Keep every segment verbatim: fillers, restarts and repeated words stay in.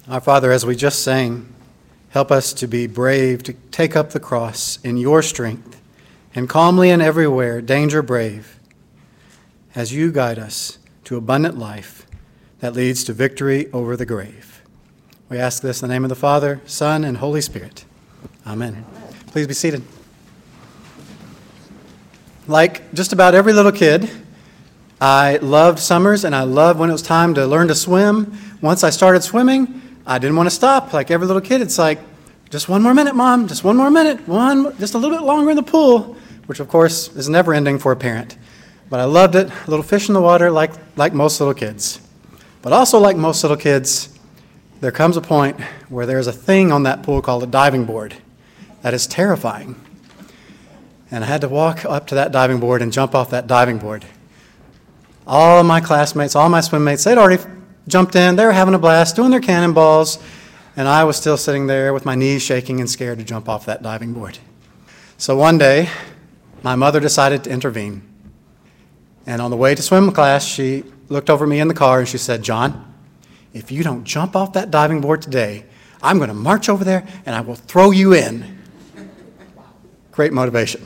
Our Father, as we just sang, help us to be brave, to take up the cross in your strength, and calmly and everywhere, danger brave, as you guide us to abundant life that leads to victory over the grave. We ask this in the name of the Father, Son, and Holy Spirit. Amen. Please be seated. Like just about every little kid, I loved summers and I loved when it was time to learn to swim. Once I started swimming, I didn't want to stop. Like every little kid, it's like, just one more minute, Mom, just one more minute, one, just a little bit longer in the pool, which of course is never ending for a parent. But I loved it, a little fish in the water like, like most little kids. But also like most little kids, there comes a point where there's a thing on that pool called a diving board that is terrifying. And I had to walk up to that diving board and jump off that diving board. All of my classmates, all my swim mates, they'd already jumped in. They were having a blast, doing their cannonballs, and I was still sitting there with my knees shaking and scared to jump off that diving board. So one day, my mother decided to intervene. And on the way to swim class, she looked over me in the car and she said, "John, if you don't jump off that diving board today, I'm going to march over there and I will throw you in." Great motivation.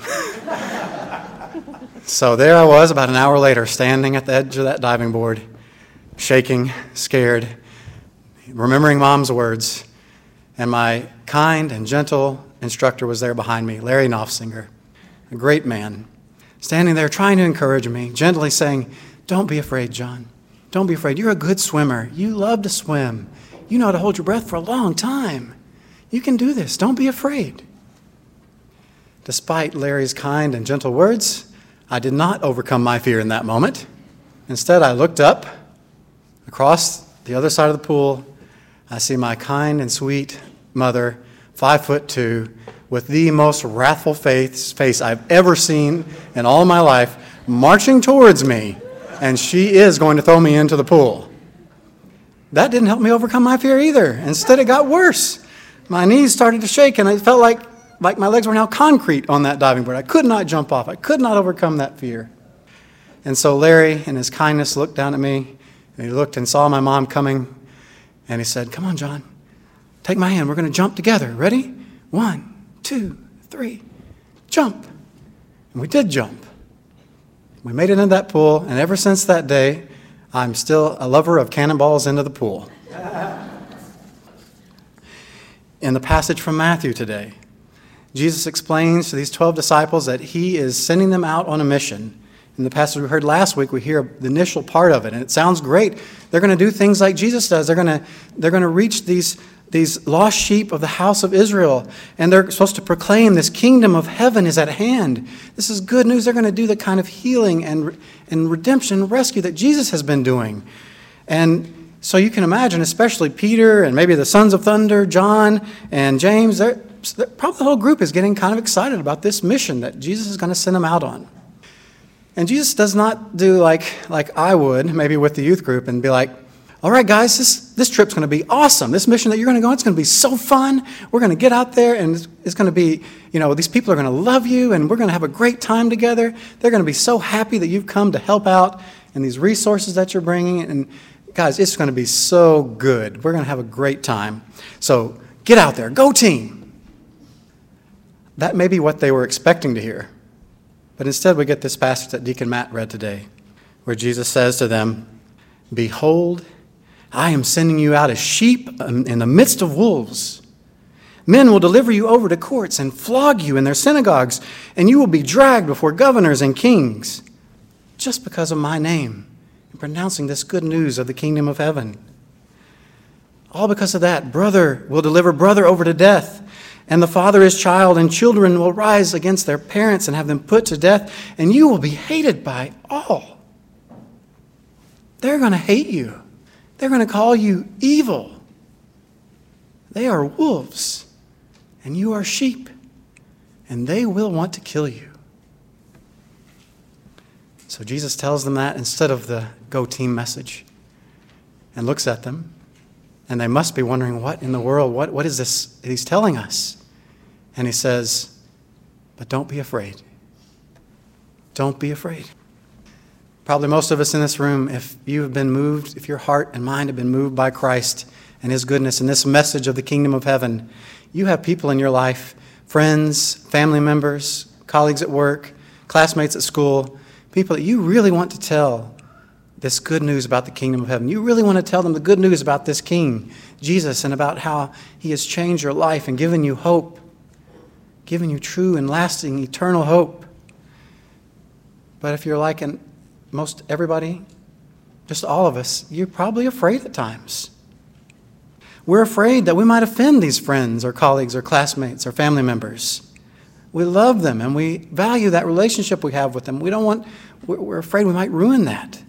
So there I was about an hour later, standing at the edge of that diving board, shaking, scared, remembering Mom's words, and my kind and gentle instructor was there behind me, Larry Knopfsinger, a great man, standing there trying to encourage me, gently saying, "Don't be afraid, John. Don't be afraid. You're a good swimmer. You love to swim. You know how to hold your breath for a long time. You can do this. Don't be afraid." Despite Larry's kind and gentle words, I did not overcome my fear in that moment. Instead, I looked up. Across the other side of the pool, I see my kind and sweet mother, five foot two, with the most wrathful face, face I've ever seen in all my life, marching towards me, and she is going to throw me into the pool. That didn't help me overcome my fear either. Instead, it got worse. My knees started to shake, and it felt like, like my legs were now concrete on that diving board. I could not jump off. I could not overcome that fear. And so Larry, in his kindness, looked down at me, and he looked and saw my mom coming, and he said, "Come on, John, take my hand. We're going to jump together. Ready? One, two, three, jump." And we did jump. We made it into that pool, and ever since that day, I'm still a lover of cannonballs into the pool. In the passage from Matthew today, Jesus explains to these twelve disciples that he is sending them out on a mission. In the passage we heard last week, we hear the initial part of it, and it sounds great. They're going to do things like Jesus does. They're going to, they're going to reach these, these lost sheep of the house of Israel, and they're supposed to proclaim this kingdom of heaven is at hand. This is good news. They're going to do the kind of healing and, and redemption and rescue that Jesus has been doing. And so you can imagine, especially Peter and maybe the sons of thunder, John and James, they're, they're, probably the whole group is getting kind of excited about this mission that Jesus is going to send them out on. And Jesus does not do like, like I would, maybe with the youth group, and be like, "All right, guys, this, this trip's going to be awesome. This mission that you're going to go on, it's going to be so fun. We're going to get out there, and it's, it's going to be, you know, these people are going to love you, and we're going to have a great time together. They're going to be so happy that you've come to help out and these resources that you're bringing. And guys, it's going to be so good. We're going to have a great time. So get out there. Go team." That may be what they were expecting to hear. But instead, we get this passage that Deacon Matt read today, where Jesus says to them, "Behold, I am sending you out as sheep in the midst of wolves. Men will deliver you over to courts and flog you in their synagogues, and you will be dragged before governors and kings, just because of my name, and pronouncing this good news of the kingdom of heaven. All because of that, brother will deliver brother over to death, and the father his child, and children will rise against their parents and have them put to death, and you will be hated by all." They're going to hate you. They're going to call you evil. They are wolves, and you are sheep, and they will want to kill you. So Jesus tells them that instead of the go team message, and looks at them, and they must be wondering, what in the world, what, what is this he's telling us? And he says, "But don't be afraid. Don't be afraid." Probably most of us in this room, if you have been moved, if your heart and mind have been moved by Christ and his goodness and this message of the kingdom of heaven, you have people in your life, friends, family members, colleagues at work, classmates at school, people that you really want to tell this good news about the kingdom of heaven. You really want to tell them the good news about this King, Jesus, and about how he has changed your life and given you hope, given you true and lasting eternal hope. But if you're like in most everybody, just all of us, you're probably afraid at times. We're afraid that we might offend these friends or colleagues or classmates or family members. We love them and we value that relationship we have with them. We don't want, we're afraid we might ruin that.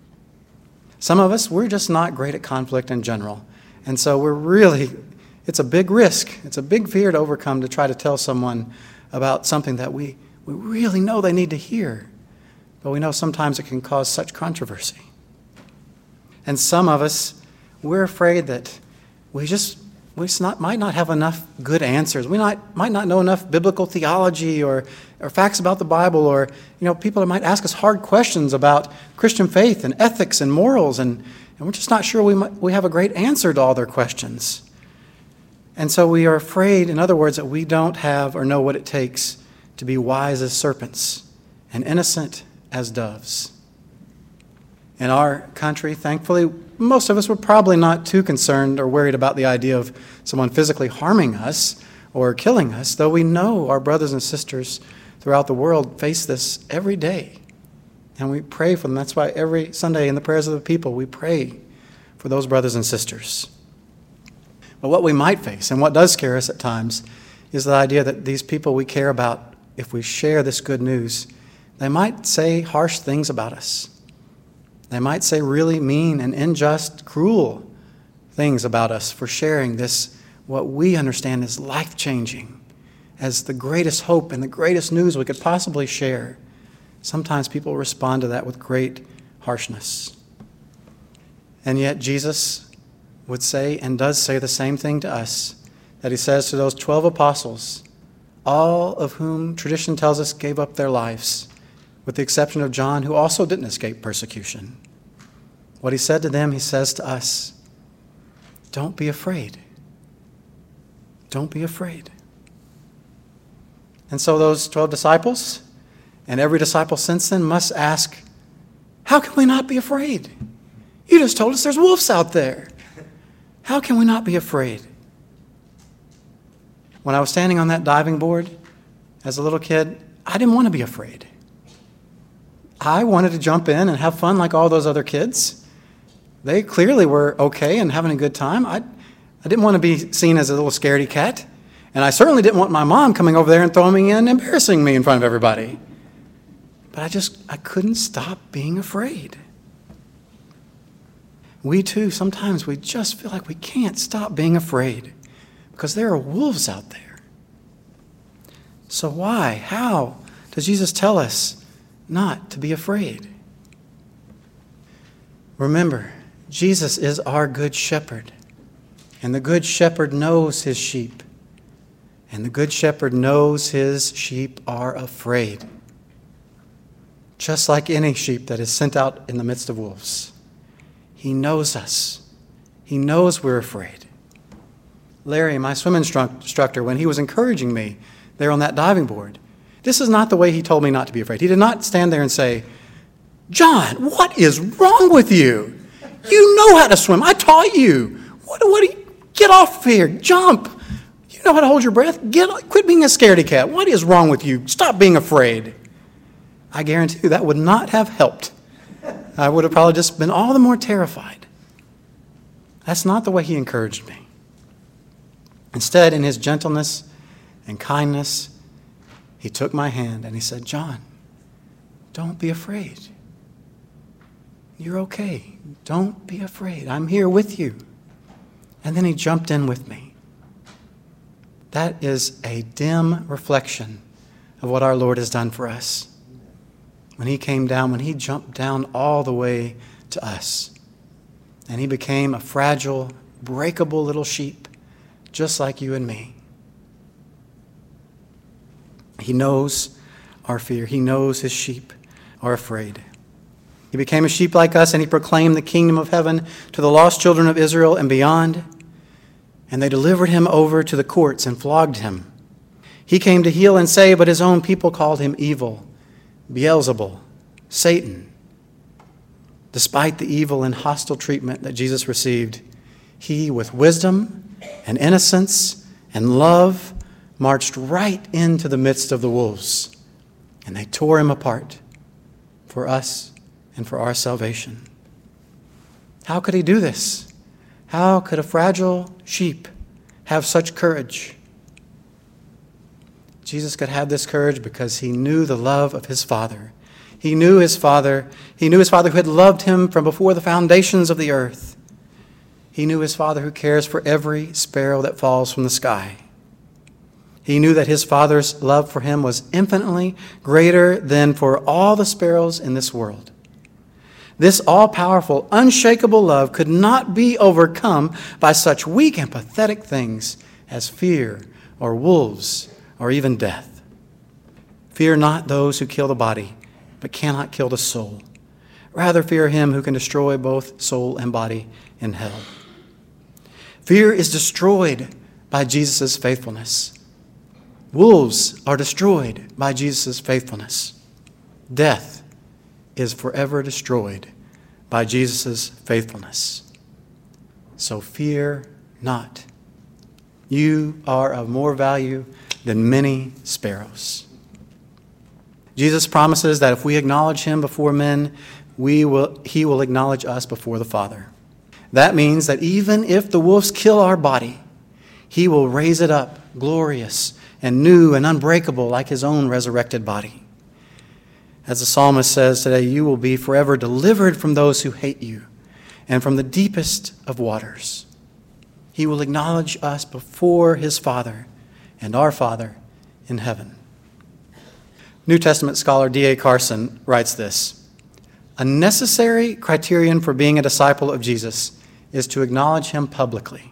Some of us, we're just not great at conflict in general. And so we're really, it's a big risk. It's a big fear to overcome to try to tell someone about something that we, we really know they need to hear. But we know sometimes it can cause such controversy. And some of us, we're afraid that we just we just not, might not have enough good answers. We not, might not know enough biblical theology or, or facts about the Bible, or you know, people might ask us hard questions about Christian faith and ethics and morals, and, and we're just not sure we, might, we have a great answer to all their questions. And so we are afraid, in other words, that we don't have or know what it takes to be wise as serpents and innocent as doves. In our country, thankfully, most of us were probably not too concerned or worried about the idea of someone physically harming us or killing us, though we know our brothers and sisters throughout the world face this every day. And we pray for them. That's why every Sunday in the prayers of the people, we pray for those brothers and sisters. But what we might face, and what does scare us at times, is the idea that these people we care about, if we share this good news, they might say harsh things about us. They might say really mean and unjust, cruel things about us for sharing this, what we understand is life-changing, as the greatest hope and the greatest news we could possibly share. Sometimes people respond to that with great harshness. And yet Jesus would say and does say the same thing to us that he says to those twelve apostles, all of whom tradition tells us gave up their lives, with the exception of John, who also didn't escape persecution. What he said to them, he says to us, don't be afraid. Don't be afraid. And so those twelve disciples, and every disciple since then, must ask, how can we not be afraid? You just told us there's wolves out there. How can we not be afraid? When I was standing on that diving board as a little kid, I didn't want to be afraid. I wanted to jump in and have fun like all those other kids. They clearly were okay and having a good time. I, I didn't want to be seen as a little scaredy cat. And I certainly didn't want my mom coming over there and throwing me in, embarrassing me in front of everybody. But I just, I couldn't stop being afraid. We too, sometimes we just feel like we can't stop being afraid because there are wolves out there. So why, how does Jesus tell us not to be afraid? Remember, Jesus is our good shepherd, and the good shepherd knows his sheep, and the good shepherd knows his sheep are afraid, just like any sheep that is sent out in the midst of wolves. He knows us. He knows we're afraid. Larry, my swim instru- instructor, when he was encouraging me there on that diving board, this is not the way he told me not to be afraid. He did not stand there and say, John, what is wrong with you? You know how to swim. I taught you. What, what do you, get off here. Jump. You know how to hold your breath. Get, quit being a scaredy cat. What is wrong with you? Stop being afraid. I guarantee you that would not have helped. I would have probably just been all the more terrified. That's not the way he encouraged me. Instead, in his gentleness and kindness, he took my hand and he said, John, don't be afraid. You're okay. Don't be afraid. I'm here with you. And then he jumped in with me. That is a dim reflection of what our Lord has done for us. When he came down, when he jumped down all the way to us, and he became a fragile, breakable little sheep, just like you and me. He knows our fear. He knows his sheep are afraid. He became a sheep like us, and he proclaimed the kingdom of heaven to the lost children of Israel and beyond. and they delivered him over to the courts and flogged him. He came to heal and save, but his own people called him evil, Beelzebul, Satan. Despite the evil and hostile treatment that Jesus received, he, with wisdom and innocence and love, marched right into the midst of the wolves, and they tore him apart for us and for our salvation. How could he do this? How could a fragile sheep have such courage? Jesus could have this courage because he knew the love of his Father. He knew his Father. He knew his Father who had loved him from before the foundations of the earth. He knew his Father who cares for every sparrow that falls from the sky. He knew that his Father's love for him was infinitely greater than for all the sparrows in this world. This all-powerful, unshakable love could not be overcome by such weak and pathetic things as fear or wolves or even death. Fear not those who kill the body, but cannot kill the soul. Rather fear him who can destroy both soul and body in hell. Fear is destroyed by Jesus' faithfulness. Wolves are destroyed by Jesus' faithfulness. Death is forever destroyed by Jesus' faithfulness. So fear not. You are of more value than many sparrows. Jesus promises that if we acknowledge him before men, we will, he will acknowledge us before the Father. That means that even if the wolves kill our body, he will raise it up glorious and new and unbreakable like his own resurrected body. As the psalmist says today, you will be forever delivered from those who hate you and from the deepest of waters. He will acknowledge us before his Father and our Father in heaven. New Testament scholar D A Carson writes this: a necessary criterion for being a disciple of Jesus is to acknowledge him publicly.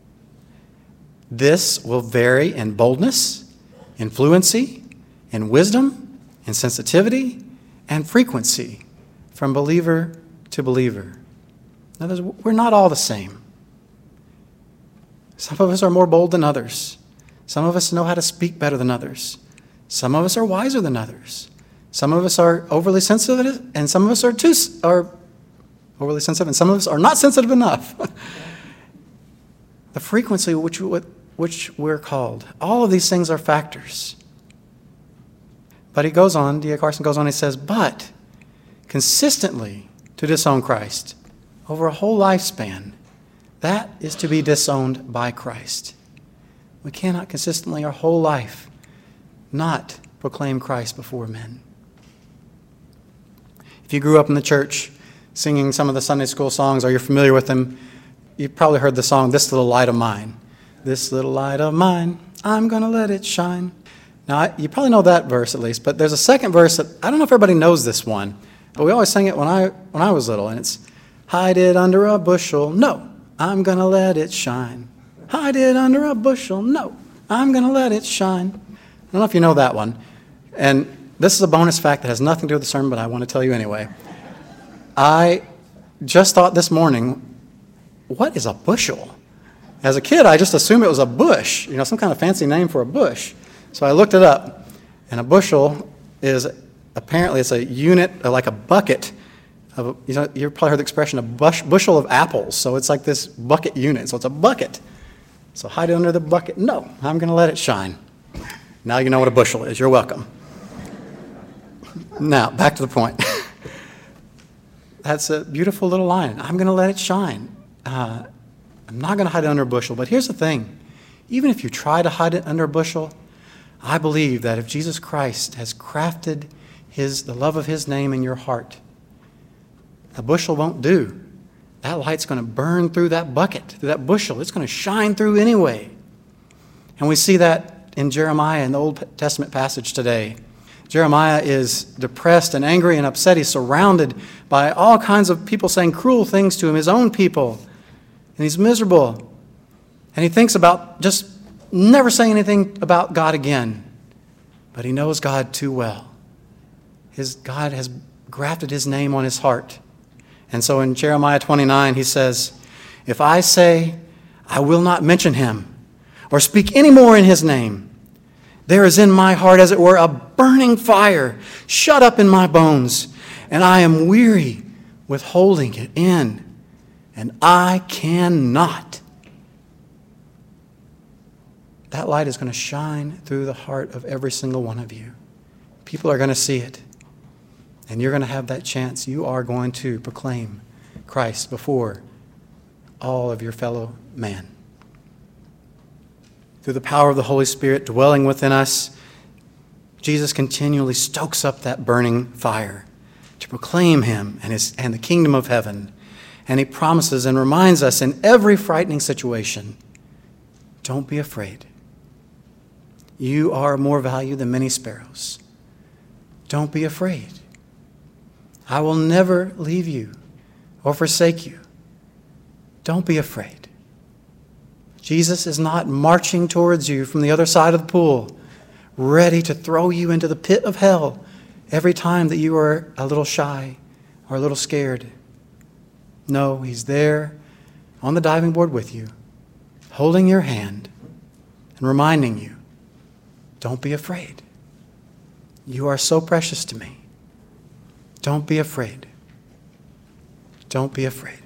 This will vary in boldness, in fluency, in wisdom, in sensitivity, and frequency from believer to believer. In other words, we're not all the same. Some of us are more bold than others. Some of us know how to speak better than others. Some of us are wiser than others. Some of us are overly sensitive, and some of us are too are overly sensitive, and some of us are not sensitive enough. The frequency which which we're called. All of these things are factors. But he goes on, D A Carson goes on, he says, but consistently to disown Christ over a whole lifespan, that is to be disowned by Christ. We cannot consistently our whole life not proclaim Christ before men. If you grew up in the church singing some of the Sunday school songs, or you're familiar with them, you've probably heard the song, This Little Light of Mine. This little light of mine, I'm going to let it shine. Now, you probably know that verse at least, but there's a second verse that, I don't know if everybody knows this one, but we always sang it when I when I was little, and it's, hide it under a bushel, no, I'm going to let it shine. Hide it under a bushel, no, I'm going to let it shine. I don't know if you know that one. And this is a bonus fact that has nothing to do with the sermon, but I want to tell you anyway. I just thought this morning, what is a bushel? As a kid, I just assumed it was a bush, you know, some kind of fancy name for a bush. So I looked it up, and a bushel is apparently it's a unit, like a bucket of, you know, you've probably heard the expression a bush, bushel of apples. So it's like this bucket unit. So it's a bucket. So hide it under the bucket. No, I'm going to let it shine. Now you know what a bushel is. You're welcome. Now, back to the point. That's a beautiful little line. I'm going to let it shine. Uh, I'm not going to hide it under a bushel. But here's the thing. Even if you try to hide it under a bushel, I believe that if Jesus Christ has crafted his, the love of his name in your heart, a bushel won't do. That light's going to burn through that bucket, through that bushel. It's going to shine through anyway. And we see that in Jeremiah in the Old Testament passage today. Jeremiah is depressed and angry and upset. He's surrounded by all kinds of people saying cruel things to him, his own people. And he's miserable. And he thinks about just never saying anything about God again. But he knows God too well. His God has grafted his name on his heart. And so in Jeremiah twenty-nine, he says, if I say, I will not mention him or speak any more in his name. There is in my heart, as it were, a burning fire shut up in my bones, and I am weary with holding it in, and I cannot. That light is going to shine through the heart of every single one of you. People are going to see it, and you're going to have that chance. You are going to proclaim Christ before all of your fellow man. Through the power of the Holy Spirit dwelling within us, Jesus continually stokes up that burning fire to proclaim him and, his, and the kingdom of heaven. And he promises and reminds us in every frightening situation, don't be afraid. You are of more value than many sparrows. Don't be afraid. I will never leave you or forsake you. Don't be afraid. Jesus is not marching towards you from the other side of the pool, ready to throw you into the pit of hell every time that you are a little shy or a little scared. No, he's there on the diving board with you, holding your hand and reminding you, don't be afraid. You are so precious to me. Don't be afraid. Don't be afraid.